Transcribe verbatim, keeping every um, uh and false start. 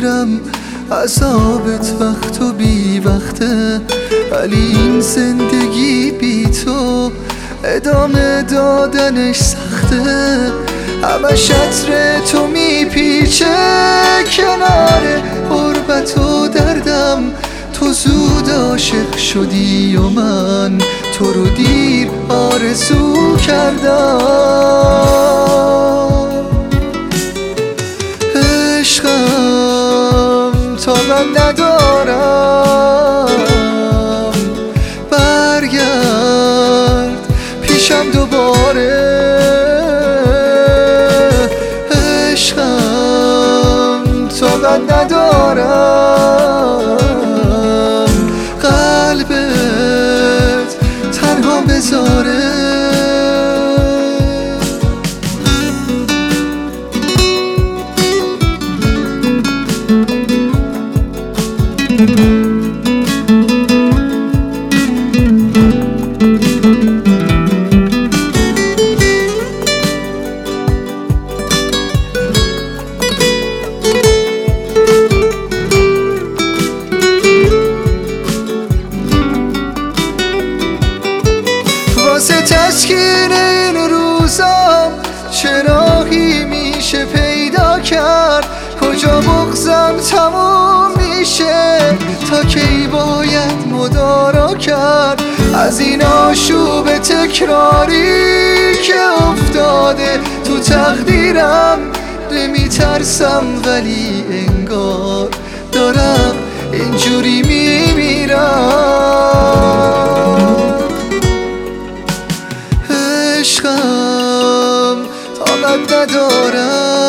میگیرم عذابت وقت و بی وقته، ولی این زندگی بی تو ادامه دادنش سخته. همش عطر تو میپیچه کنار غربت و دردم، تو زود عاشق شدی و من تو رو دیر آرزو کردم. عشقم طاقت ندارم، برگرد پیشم دوباره. عشقم طاقت ندارم، قلبت تنها بذاره. واسه تسکین این روزم چه راهی میشه پیدا کرد؟ کجا بغضم تموم میشه؟ تا کی باید مدارا کرد از این آشوب تکراری که افتاده تو تقدیرم؟ نمیترسم ولی انگار دارم اینجوری میمیرم. عشقم طاقت ندارم،